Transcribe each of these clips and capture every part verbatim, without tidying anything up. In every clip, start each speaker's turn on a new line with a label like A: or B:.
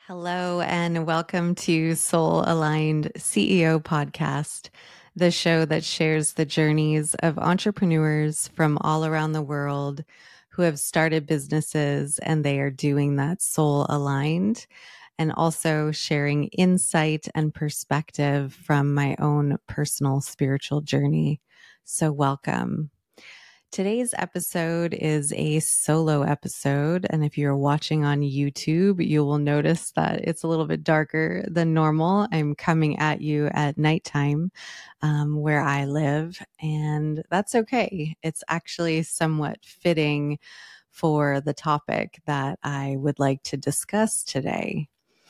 A: Hello, and welcome to Soul Aligned C E O Podcast, the show that shares the journeys of entrepreneurs from all around the world who have started businesses and they are doing that soul aligned, and also sharing insight and perspective from my own personal spiritual journey. So, welcome. Today's episode is a solo episode, and if you're watching on YouTube, you will notice that it's a little bit darker than normal. I'm coming at you at nighttime um, where I live, and that's okay. It's actually somewhat fitting for the topic that I would like to discuss today.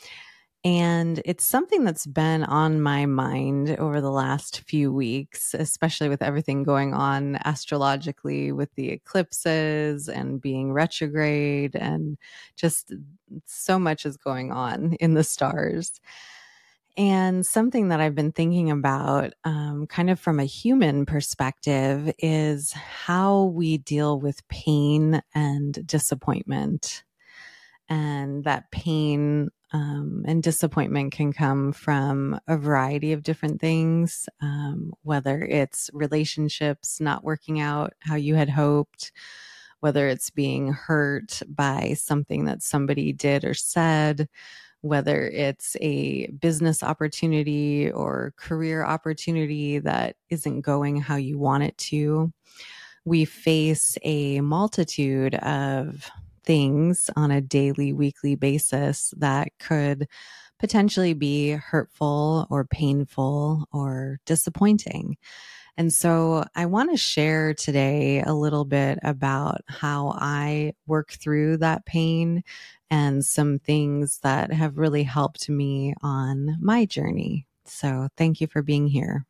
A: And it's something that's been on my mind over the last few weeks, especially with everything going on astrologically with the eclipses and being retrograde, and just so much is going on in the stars. And something that I've been thinking about, um, kind of from a human perspective, is how we deal with pain and disappointment. And that pain um, and disappointment can come from a variety of different things, um, whether it's relationships not working out how you had hoped, whether it's being hurt by something that somebody did or said, whether it's a business opportunity or career opportunity that isn't going how you want it to. We face a multitude of things on a daily, weekly basis that could potentially be hurtful or painful or disappointing. And so I want to share today a little bit about how I work through that pain and some things that have really helped me on my journey. So thank you for being here.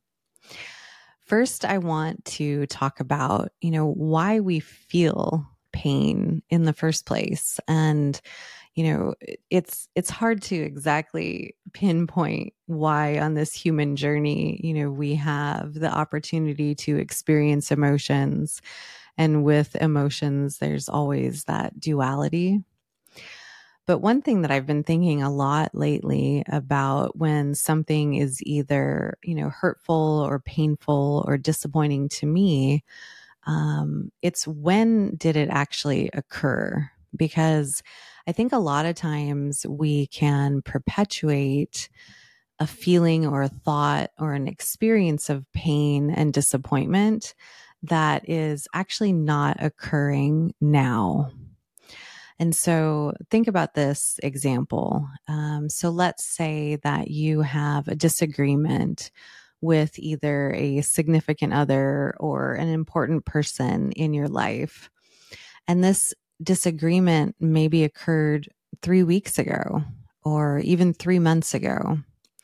A: First, I want to talk about, you know, why we feel pain in the first place. And, you know, it's, it's hard to exactly pinpoint why on this human journey, you know, we have the opportunity to experience emotions. And with emotions, there's always that duality. But one thing that I've been thinking a lot lately about when something is either, you know, hurtful or painful or disappointing to me, um, it's when did it actually occur? Because I think a lot of times we can perpetuate a feeling or a thought or an experience of pain and disappointment that is actually not occurring now. And so think about this example. Um, so let's say that you have a disagreement with either a significant other or an important person in your life. And this disagreement maybe occurred three weeks ago or even three months ago.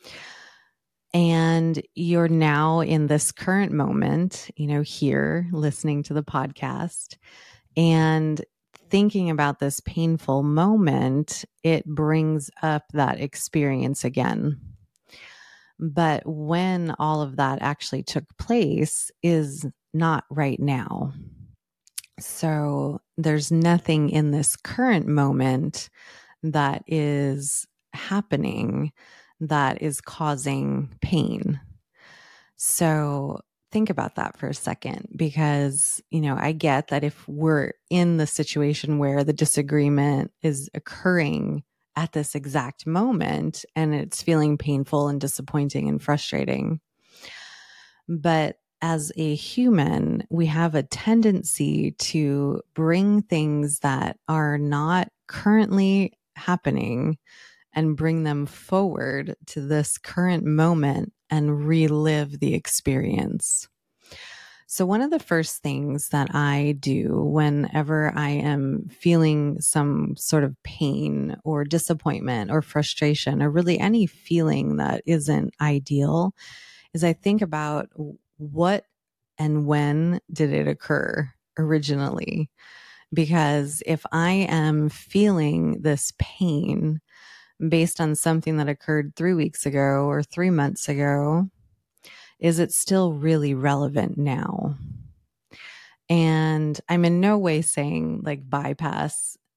A: And you're now in this current moment, you know, here listening to the podcast and thinking about this painful moment, it brings up that experience again. But when all of that actually took place is not right now. So there's nothing in this current moment that is happening that is causing pain. So think about that for a second, because, you know, I get that if we're in the situation where the disagreement is occurring at this exact moment and it's feeling painful and disappointing and frustrating. But as a human, we have a tendency to bring things that are not currently happening and bring them forward to this current moment and relive the experience. So one of the first things that I do whenever I am feeling some sort of pain or disappointment or frustration or really any feeling that isn't ideal is I think about what and when did it occur originally? Because if I am feeling this pain based on something that occurred three weeks ago or three months ago, is it still really relevant now? And I'm in no way saying like bypass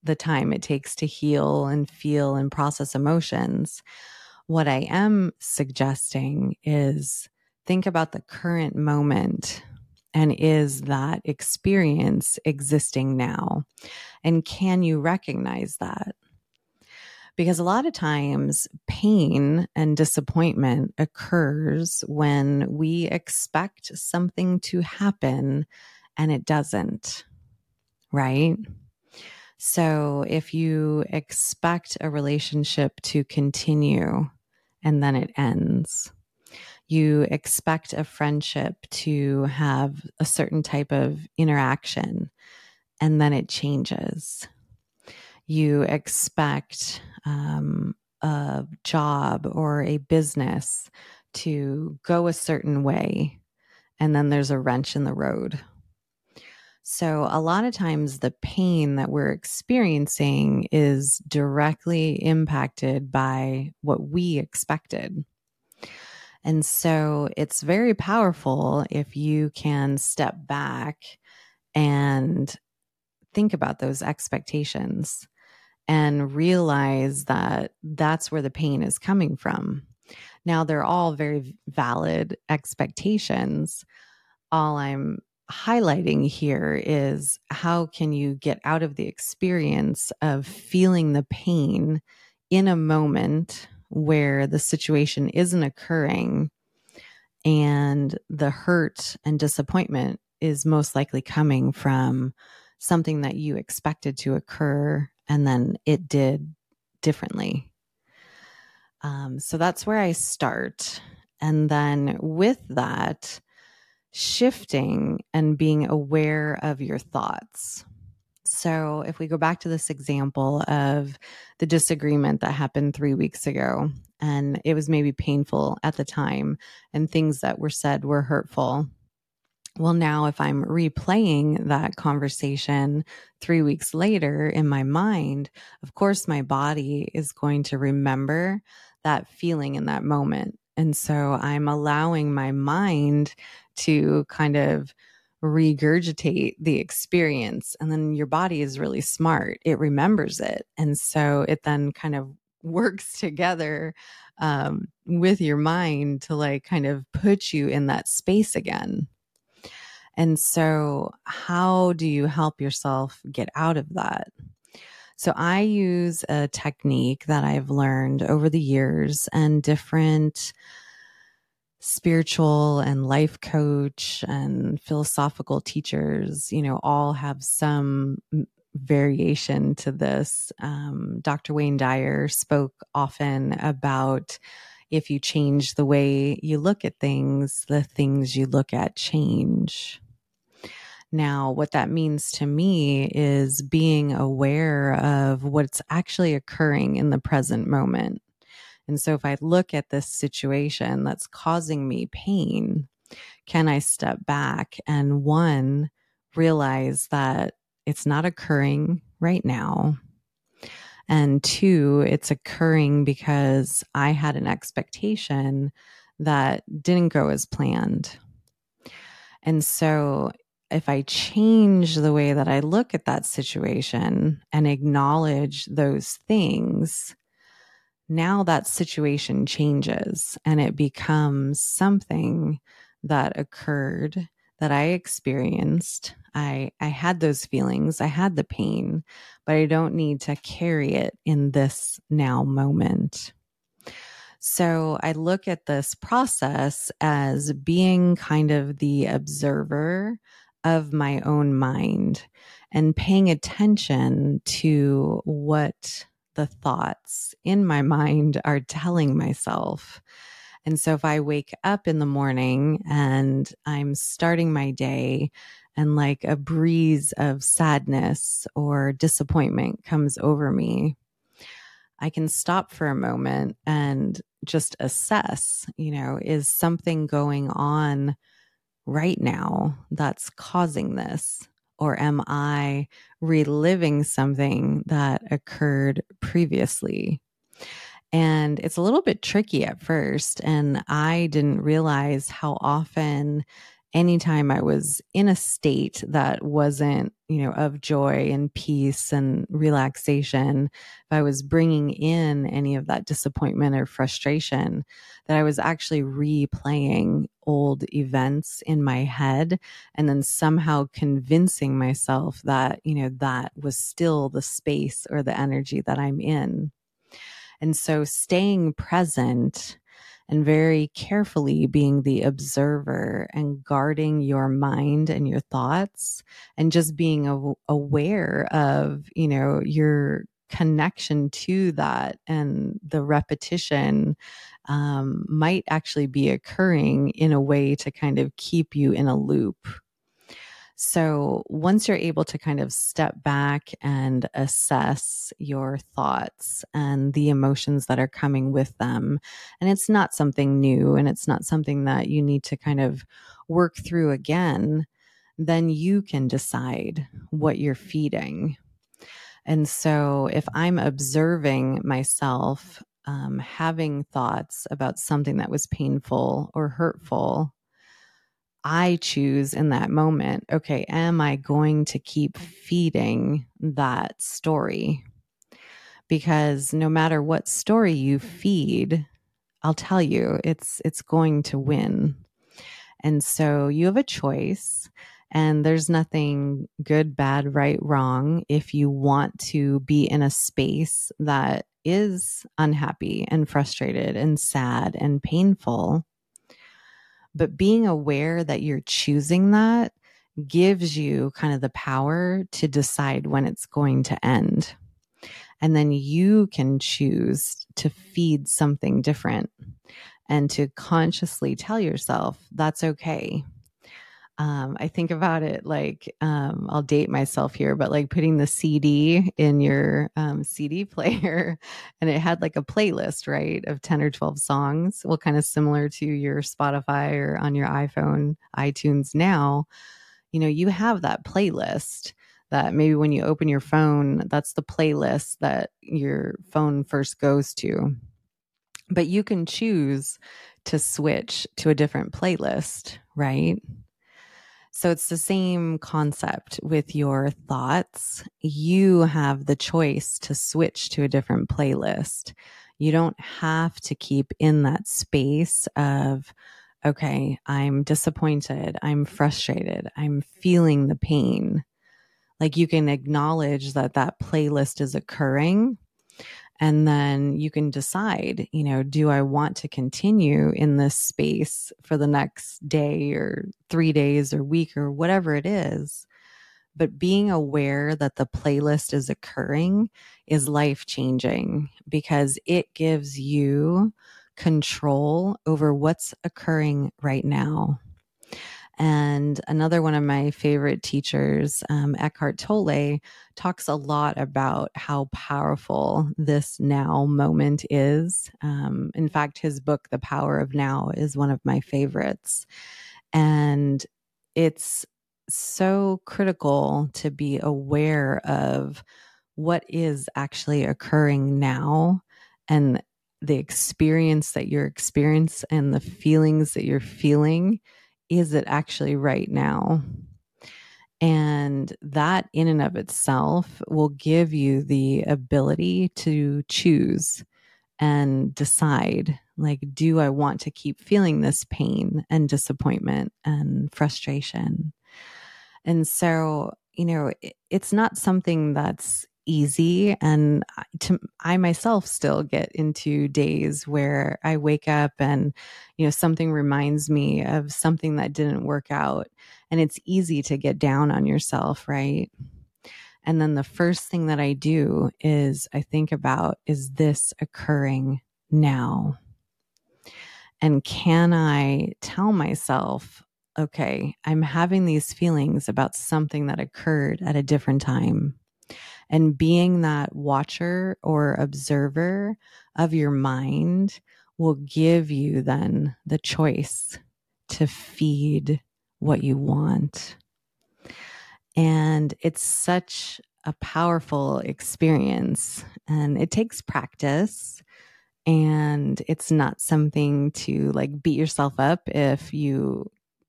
A: the time it takes to heal and feel and process emotions. What I am suggesting is think about the current moment, and is that experience existing now? And can you recognize that? Because a lot of times pain and disappointment occurs when we expect something to happen and it doesn't, right? So if you expect a relationship to continue and then it ends, you expect a friendship to have a certain type of interaction and then it changes. You expect um, a job or a business to go a certain way, and then there's a wrench in the road. So a lot of times the pain that we're experiencing is directly impacted by what we expected. And so it's very powerful if you can step back and think about those expectations and realize that that's where the pain is coming from. Now, they're all very valid expectations. All I'm highlighting here is how can you get out of the experience of feeling the pain in a moment where the situation isn't occurring and the hurt and disappointment is most likely coming from something that you expected to occur and then it did differently. Um, so that's where I start. And then with that, shifting and being aware of your thoughts. So if we go back to this example of the disagreement that happened three weeks ago, and it was maybe painful at the time, and things that were said were hurtful. Well, now if I'm replaying that conversation three weeks later in my mind, of course, my body is going to remember that feeling in that moment. And so I'm allowing my mind to kind of regurgitate the experience. And then your body is really smart. It remembers it. And so it then kind of works together um, with your mind to like kind of put you in that space again. And so how do you help yourself get out of that? So I use a technique that I've learned over the years, and different spiritual and life coach and philosophical teachers, you know, all have some variation to this. Um, Doctor Wayne Dyer spoke often about if you change the way you look at things, the things you look at change. Now, what that means to me is being aware of what's actually occurring in the present moment. And so if I look at this situation that's causing me pain, can I step back and one, realize that it's not occurring right now? And two, it's occurring because I had an expectation that didn't go as planned. And so if I change the way that I look at that situation and acknowledge those things, now that situation changes and it becomes something that occurred, that I experienced. I, I had those feelings, I had the pain, but I don't need to carry it in this now moment. So I look at this process as being kind of the observer of my own mind and paying attention to what the thoughts in my mind are telling myself. And so if I wake up in the morning and I'm starting my day and like a breeze of sadness or disappointment comes over me, I can stop for a moment and just assess, you know, is something going on right now that's causing this? Or am I reliving something that occurred previously? And it's a little bit tricky at first. And I didn't realize how often anytime I was in a state that wasn't, you know, of joy and peace and relaxation, if I was bringing in any of that disappointment or frustration, that I was actually replaying old events in my head and then somehow convincing myself that, you know, that was still the space or the energy that I'm in. And so staying present and very carefully being the observer and guarding your mind and your thoughts and just being aw- aware of, you know, your connection to that and the repetition um, might actually be occurring in a way to kind of keep you in a loop. So once you're able to kind of step back and assess your thoughts and the emotions that are coming with them, and it's not something new and it's not something that you need to kind of work through again, then you can decide what you're feeding. And so if I'm observing myself um, having thoughts about something that was painful or hurtful, I choose in that moment, okay, am I going to keep feeding that story? Because no matter what story you feed, I'll tell you, it's it's going to win. And so you have a choice, and there's nothing good, bad, right, wrong if you want to be in a space that is unhappy and frustrated and sad and painful. But being aware that you're choosing that gives you kind of the power to decide when it's going to end. And then you can choose to feed something different and to consciously tell yourself that's okay. Um, I think about it like, um, I'll date myself here, but like putting the C D in your um, C D player and it had like a playlist, right, of ten or twelve songs. Well, kind of similar to your Spotify or on your iPhone, iTunes now, you know, you have that playlist that maybe when you open your phone, that's the playlist that your phone first goes to. But you can choose to switch to a different playlist, right? So it's the same concept with your thoughts. You have the choice to switch to a different playlist. You don't have to keep in that space of, okay, I'm disappointed, I'm frustrated, I'm feeling the pain. Like you can acknowledge that that playlist is occurring. And then you can decide, you know, do I want to continue in this space for the next day or three days or week or whatever it is? But being aware that the playlist is occurring is life changing because it gives you control over what's occurring right now. And another one of my favorite teachers, um, Eckhart Tolle, talks a lot about how powerful this now moment is. Um, in fact, his book, The Power of Now, is one of my favorites. And it's so critical to be aware of what is actually occurring now and the experience that you're experiencing and the feelings that you're feeling. Is it actually right now? And that in and of itself will give you the ability to choose and decide, like, do I want to keep feeling this pain and disappointment and frustration? And so, you know, it, it's not something that's easy. And to, I myself still get into days where I wake up and, you know, something reminds me of something that didn't work out. And it's easy to get down on yourself, right? And then the first thing that I do is I think about, is this occurring now? And can I tell myself, okay, I'm having these feelings about something that occurred at a different time? And being that watcher or observer of your mind will give you then the choice to feed what you want. And it's such a powerful experience, and it takes practice. And it's not something to like beat yourself up if you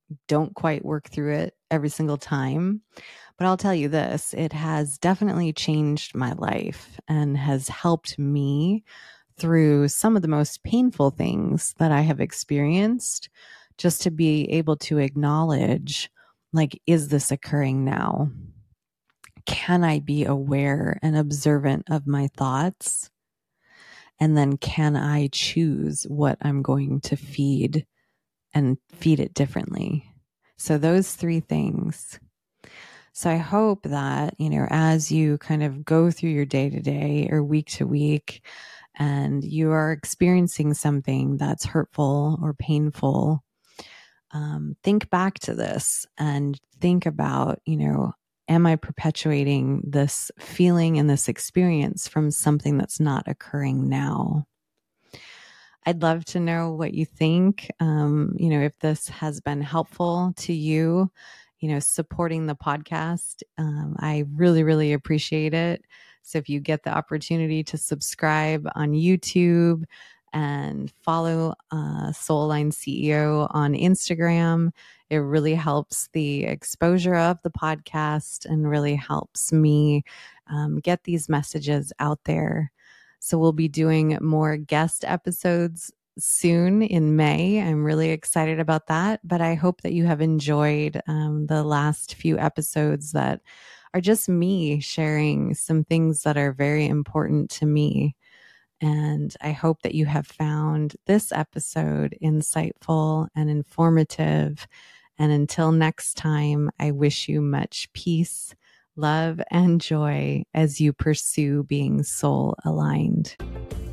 A: don't quite work through it every single time. But I'll tell you this, it has definitely changed my life and has helped me through some of the most painful things that I have experienced, just to be able to acknowledge, like, is this occurring now? Can I be aware and observant of my thoughts? And then can I choose what I'm going to feed and feed it differently? So those three things. So I hope that, you know, as you kind of go through your day to day or week to week, and you are experiencing something that's hurtful or painful, um, think back to this and think about, you know, am I perpetuating this feeling and this experience from something that's not occurring now? I'd love to know what you think. Um, you know, if this has been helpful to you, you know, supporting the podcast, um, I really, really appreciate it. So if you get the opportunity to subscribe on YouTube and follow uh, Soul Aligned C E O on Instagram, it really helps the exposure of the podcast and really helps me um, get these messages out there. So we'll be doing more guest episodes soon in May. I'm really excited about that, but I hope that you have enjoyed um, the last few episodes that are just me sharing some things that are very important to me. And I hope that you have found this episode insightful and informative. And until next time, I wish you much peace, love, and joy as you pursue being soul aligned.